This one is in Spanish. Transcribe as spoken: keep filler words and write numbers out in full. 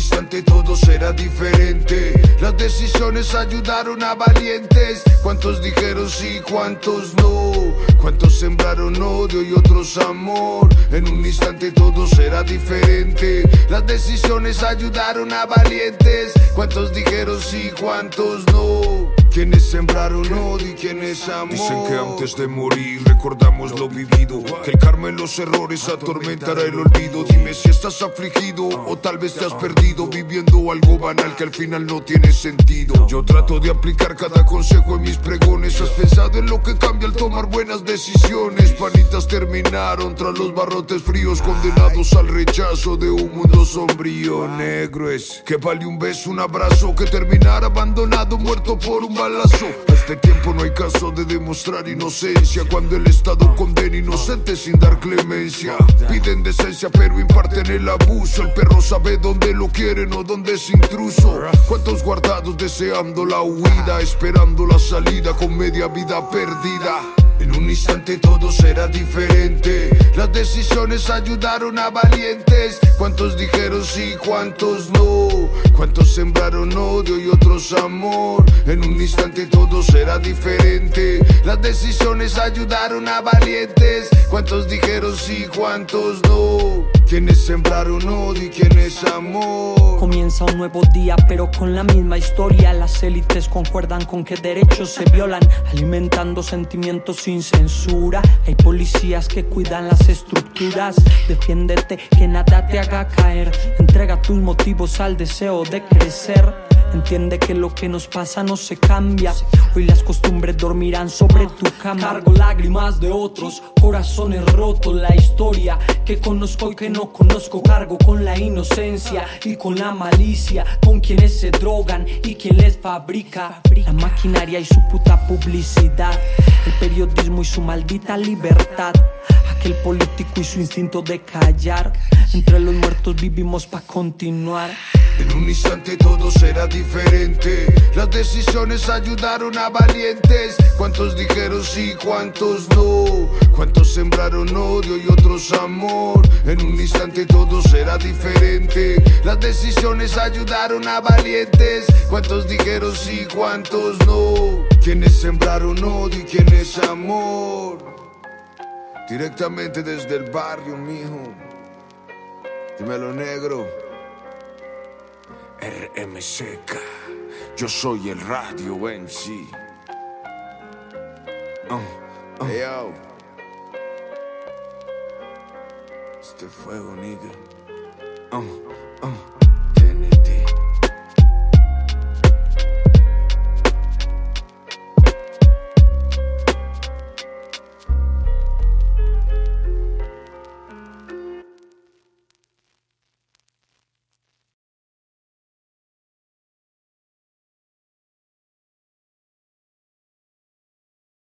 instante todo será diferente. Las decisiones ayudaron a valientes. ¿Cuántos dijeron sí, cuántos no? ¿Cuántos sembraron odio y otros amor? En un instante todo será diferente. Las decisiones ayudaron a valientes. ¿Cuántos dijeron sí, cuántos no? Quienes sembraron odio y quienes amor. Dicen que antes de morir recordamos lo vivido, que el karma en los errores atormentará el olvido. Dime si estás afligido o tal vez te has perdido viviendo algo banal que al final no tiene sentido. Yo trato de aplicar cada consejo en mis pregones. ¿Has pensado en lo que cambia al tomar buenas decisiones? Panitas terminaron tras los barrotes fríos, condenados al rechazo de un mundo sombrío. Negro es que vale un beso, un abrazo, que terminar abandonado, muerto por un balazo. A este tiempo no hay caso de demostrar inocencia cuando el Estado condena inocentes sin dar clemencia. Piden decencia pero imparten el abuso. El perro sabe dónde lo quieren o dónde es intruso. ¿Cuántos guardados deseando la huida, esperando la salida con media vida perdida? En un instante todo será diferente. Las decisiones ayudaron a valientes. ¿Cuántos dijeron sí, cuántos no? ¿Cuántos sembraron odio y otros amor? En un instante todo será diferente. Las decisiones ayudaron a valientes. ¿Cuántos dijeron sí, cuántos no? Quienes sembraron odio y quienes amor. Comienza un nuevo día pero con la misma historia. Las élites concuerdan con que derechos se violan, alimentando sentimientos sin censura. Hay policías que cuidan las estructuras. Defiéndete, que nada te haga caer. Entrega tus motivos al deseo de crecer. Entiende que lo que nos pasa no se cambia. Hoy las costumbres dormirán sobre tu cama. Cargo lágrimas de otros, corazones rotos. La historia que conozco y que no conozco. Cargo con la inocencia y con la malicia. Con quienes se drogan y quien les fabrica. La maquinaria y su puta publicidad. El periodismo y su maldita libertad. Aquel político y su instinto de callar. Entre los muertos vivimos pa' continuar. En un instante todo será diferente. Las decisiones ayudaron a valientes. ¿Cuántos dijeron sí, cuántos no? ¿Cuántos sembraron odio y otros amor? En un instante todo será diferente. Las decisiones ayudaron a valientes. ¿Cuántos dijeron sí, cuántos no? Quienes sembraron odio y quienes amor. Directamente desde el barrio, mijo. Dímelo, negro. R M C K, yo soy el radio M C. Uh, uh. Hey, yo. Este fuego, nigga. Uh.